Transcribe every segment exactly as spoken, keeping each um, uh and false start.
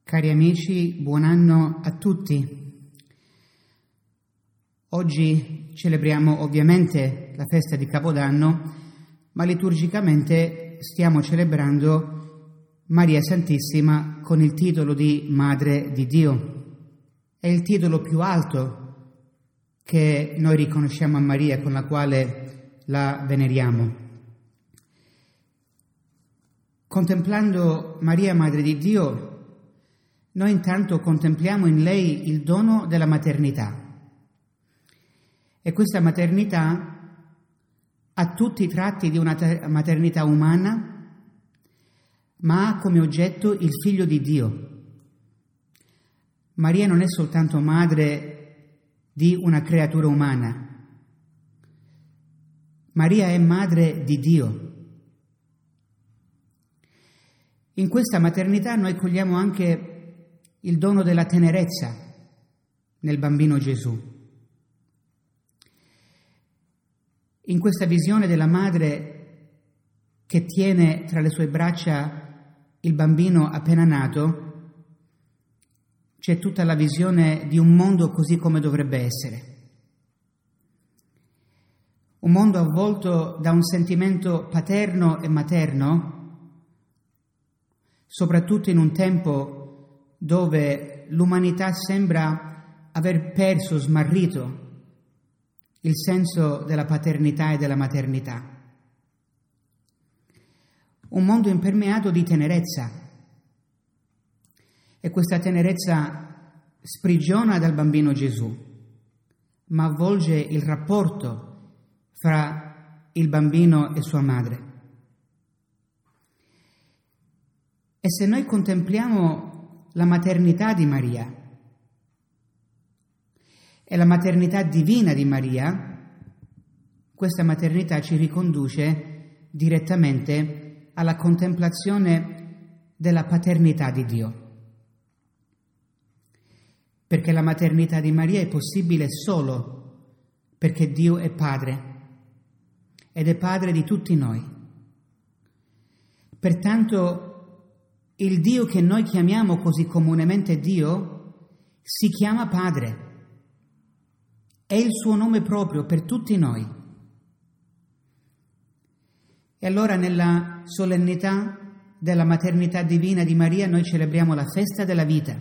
Cari amici, buon anno a tutti. Oggi celebriamo ovviamente la festa di Capodanno, ma liturgicamente stiamo celebrando Maria Santissima con il titolo di Madre di Dio. È il titolo più alto che noi riconosciamo a Maria, con la quale la veneriamo. Contemplando Maria, Madre di Dio, noi intanto contempliamo in lei il dono della maternità. E questa maternità ha tutti i tratti di una maternità umana, ma ha come oggetto il Figlio di Dio. Maria non è soltanto madre di una creatura umana. Maria è madre di Dio. In questa maternità noi cogliamo anche il dono della tenerezza nel bambino Gesù. In questa visione della madre che tiene tra le sue braccia il bambino appena nato, c'è tutta la visione di un mondo così come dovrebbe essere. Un mondo avvolto da un sentimento paterno e materno, soprattutto in un tempo dove l'umanità sembra aver perso, smarrito il senso della paternità e della maternità. Un mondo impermeato di tenerezza, e questa tenerezza sprigiona dal bambino Gesù, ma avvolge il rapporto fra il bambino e sua madre. E se noi contempliamo la maternità di Maria e la maternità divina di Maria, questa maternità ci riconduce direttamente alla contemplazione della paternità di Dio. Perché la maternità di Maria è possibile solo perché Dio è Padre ed è Padre di tutti noi. Pertanto il Dio che noi chiamiamo così comunemente Dio si chiama Padre. È il suo nome proprio per tutti noi. E allora nella solennità della maternità divina di Maria noi celebriamo la festa della vita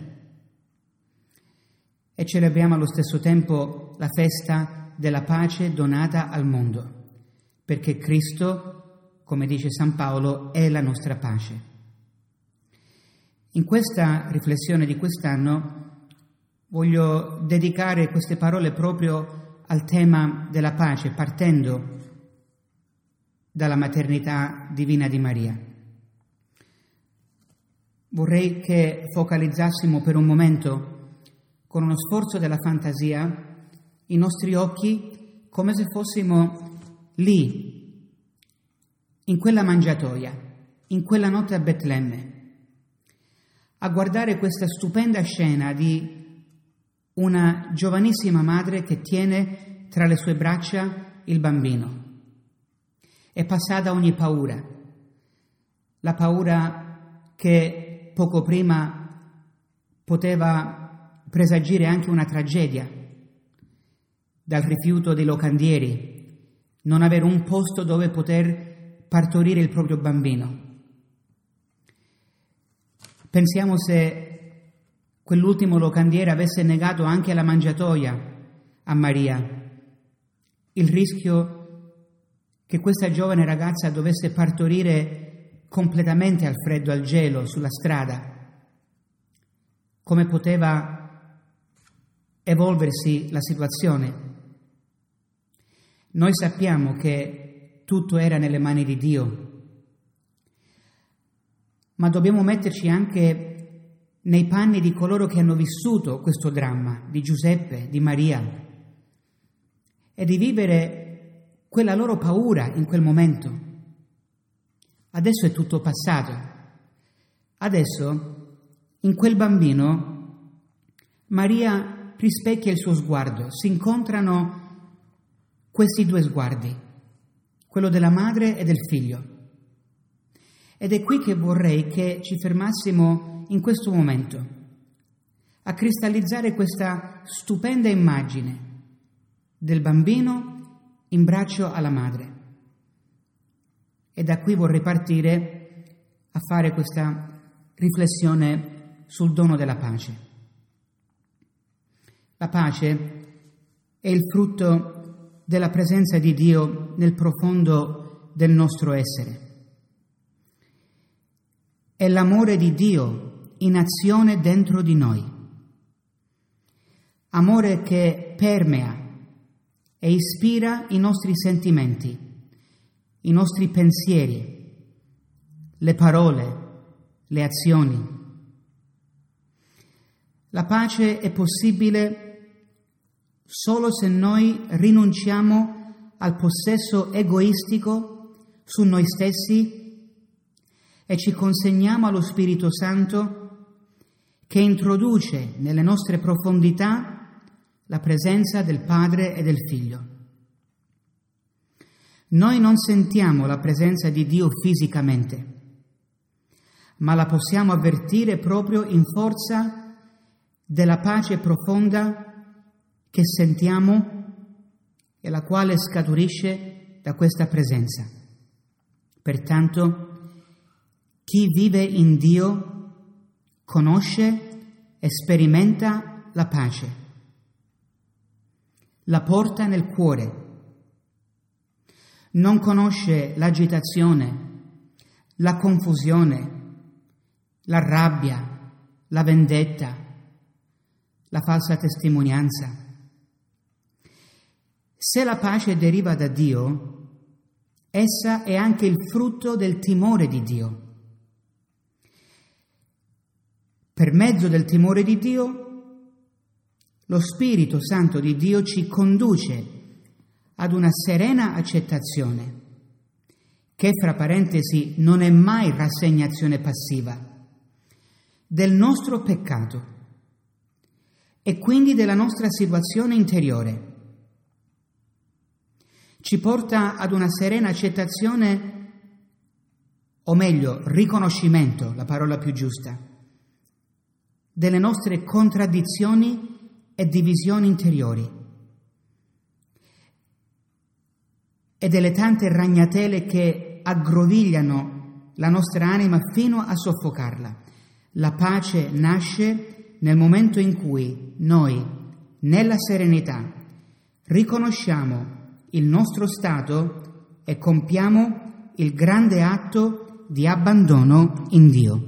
e celebriamo allo stesso tempo la festa della pace donata al mondo, perché Cristo, come dice San Paolo, è la nostra pace. In questa riflessione di quest'anno voglio dedicare queste parole proprio al tema della pace, partendo dalla maternità divina di Maria. Vorrei che focalizzassimo per un momento, con uno sforzo della fantasia, i nostri occhi come se fossimo lì, in quella mangiatoia, in quella notte a Betlemme, a guardare questa stupenda scena di una giovanissima madre che tiene tra le sue braccia il bambino. È passata ogni paura, la paura che poco prima poteva presagire anche una tragedia, dal rifiuto dei locandieri, non avere un posto dove poter partorire il proprio bambino. Pensiamo se quell'ultimo locandiere avesse negato anche la mangiatoia a Maria, il rischio che questa giovane ragazza dovesse partorire completamente al freddo, al gelo, sulla strada. Come poteva evolversi la situazione? Noi sappiamo che tutto era nelle mani di Dio, ma dobbiamo metterci anche nei panni di coloro che hanno vissuto questo dramma, di Giuseppe, di Maria, e di vivere quella loro paura in quel momento. Adesso è tutto passato. Adesso, in quel bambino, Maria rispecchia il suo sguardo, si incontrano questi due sguardi, quello della madre e del figlio. Ed è qui che vorrei che ci fermassimo in questo momento. a cristallizzare questa stupenda immagine del bambino in braccio alla madre. E da qui vorrei partire a fare questa riflessione sul dono della pace. La pace è il frutto della presenza di Dio nel profondo del nostro essere. È l'amore di Dio in azione dentro di noi. Amore che permea e ispira i nostri sentimenti, i nostri pensieri, le parole, le azioni. La pace è possibile solo se noi rinunciamo al possesso egoistico su noi stessi e ci consegniamo allo Spirito Santo che introduce nelle nostre profondità la presenza del Padre e del Figlio. Noi non sentiamo la presenza di Dio fisicamente, ma la possiamo avvertire proprio in forza della pace profonda che sentiamo e la quale scaturisce da questa presenza. Pertanto, chi vive in Dio conosce e sperimenta la pace, la porta nel cuore, non conosce l'agitazione, la confusione, la rabbia, la vendetta, la falsa testimonianza. Se la pace deriva da Dio, essa è anche il frutto del timore di Dio. Per mezzo del timore di Dio, lo Spirito Santo di Dio ci conduce ad una serena accettazione, che fra parentesi non è mai rassegnazione passiva, del nostro peccato e quindi della nostra situazione interiore. Ci porta ad una serena accettazione, o meglio, riconoscimento, la parola più giusta, delle nostre contraddizioni e divisioni interiori e delle tante ragnatele che aggrovigliano la nostra anima fino a soffocarla. La pace nasce nel momento in cui noi, nella serenità, riconosciamo il nostro stato e compiamo il grande atto di abbandono in Dio.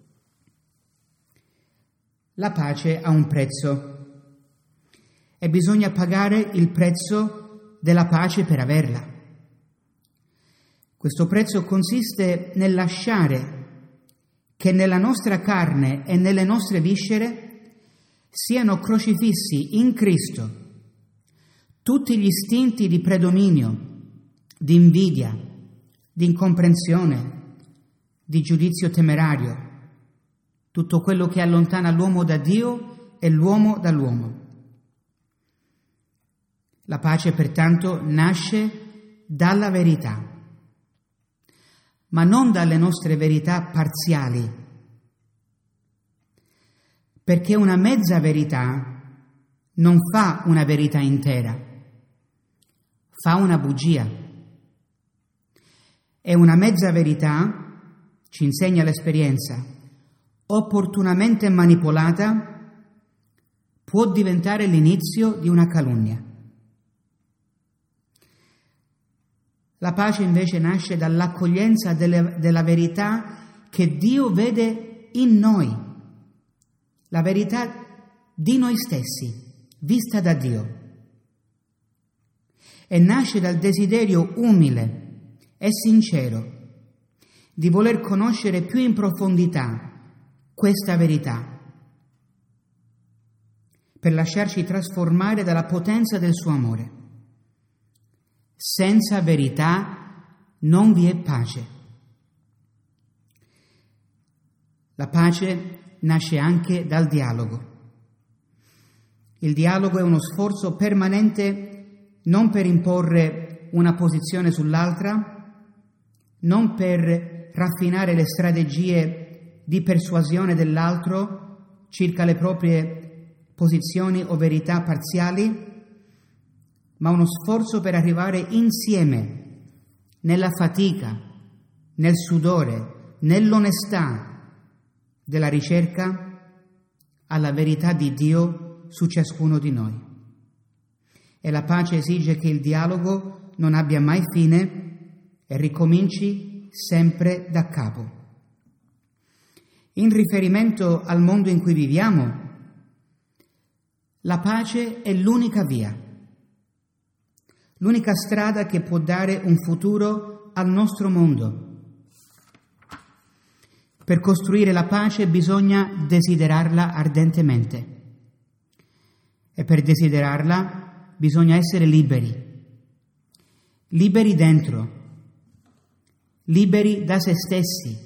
La pace ha un prezzo e bisogna pagare il prezzo della pace per averla. Questo prezzo consiste nel lasciare che nella nostra carne e nelle nostre viscere siano crocifissi in Cristo tutti gli istinti di predominio, di invidia, di incomprensione, di giudizio temerario, tutto quello che allontana l'uomo da Dio e l'uomo dall'uomo. La pace, pertanto, nasce dalla verità, ma non dalle nostre verità parziali, perché una mezza verità non fa una verità intera, fa una bugia. E una mezza verità, ci insegna l'esperienza, opportunamente manipolata, può diventare l'inizio di una calunnia. La pace invece nasce dall'accoglienza delle, della verità che Dio vede in noi, la verità di noi stessi, vista da Dio. E nasce dal desiderio umile e sincero di voler conoscere più in profondità questa verità, per lasciarci trasformare dalla potenza del suo amore. Senza verità non vi è pace. La pace nasce anche dal dialogo. Il dialogo è uno sforzo permanente non per imporre una posizione sull'altra, non per raffinare le strategie di persuasione dell'altro circa le proprie posizioni o verità parziali, ma uno sforzo per arrivare insieme nella fatica, nel sudore, nell'onestà della ricerca alla verità di Dio su ciascuno di noi. E la pace esige che il dialogo non abbia mai fine e ricominci sempre da capo. In riferimento al mondo in cui viviamo, la pace è l'unica via, l'unica strada che può dare un futuro al nostro mondo. Per costruire la pace bisogna desiderarla ardentemente e per desiderarla bisogna essere liberi, liberi dentro, liberi da se stessi,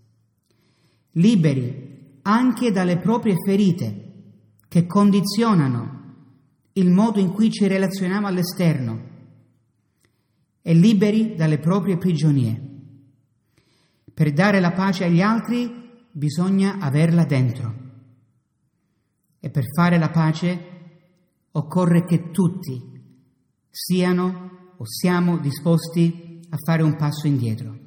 liberi anche dalle proprie ferite che condizionano il modo in cui ci relazioniamo all'esterno e liberi dalle proprie prigionie. Per dare la pace agli altri bisogna averla dentro e per fare la pace occorre che tutti siano o siamo disposti a fare un passo indietro.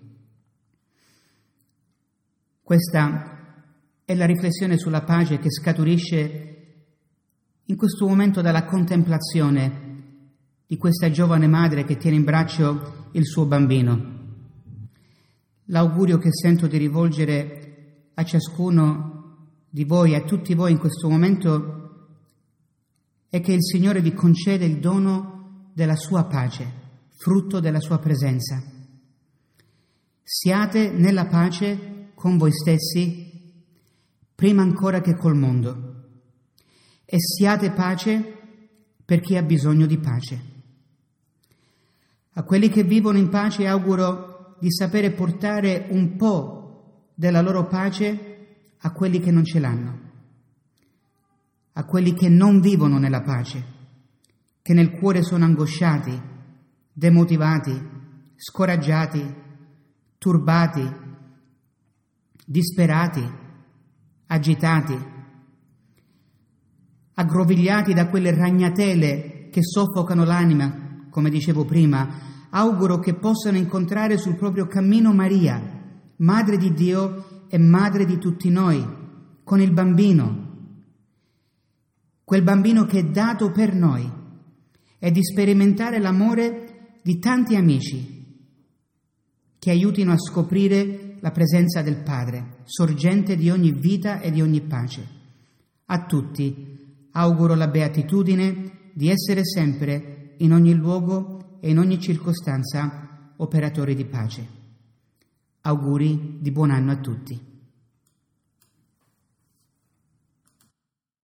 Questa è la riflessione sulla pace che scaturisce in questo momento dalla contemplazione di questa giovane madre che tiene in braccio il suo bambino. L'augurio che sento di rivolgere a ciascuno di voi, a tutti voi in questo momento, è che il Signore vi concede il dono della sua pace, frutto della sua presenza. Siate nella pace con voi stessi, prima ancora che col mondo, e siate pace per chi ha bisogno di pace. A quelli che vivono in pace auguro di sapere portare un po' della loro pace a quelli che non ce l'hanno, a quelli che non vivono nella pace, che nel cuore sono angosciati, demotivati, scoraggiati, turbati, disperati, agitati, aggrovigliati da quelle ragnatele che soffocano l'anima, come dicevo prima. Auguro che possano incontrare sul proprio cammino Maria, Madre di Dio e Madre di tutti noi, con il bambino, quel bambino che è dato per noi, e di sperimentare l'amore di tanti amici che aiutino a scoprire la presenza del Padre, sorgente di ogni vita e di ogni pace. A tutti auguro la beatitudine di essere sempre, in ogni luogo e in ogni circostanza, operatori di pace. Auguri di buon anno a tutti.